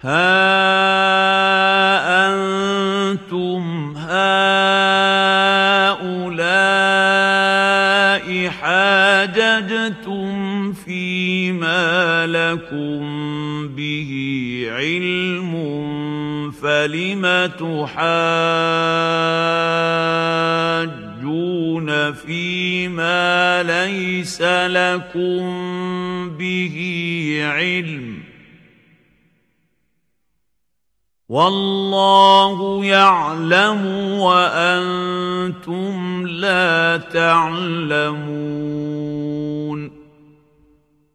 أنتم هؤلاء حاججتم فيما لكم به علم فلم تحاجون فيما ليس لكم به علم والله يعلم وأنتم لا تعلمون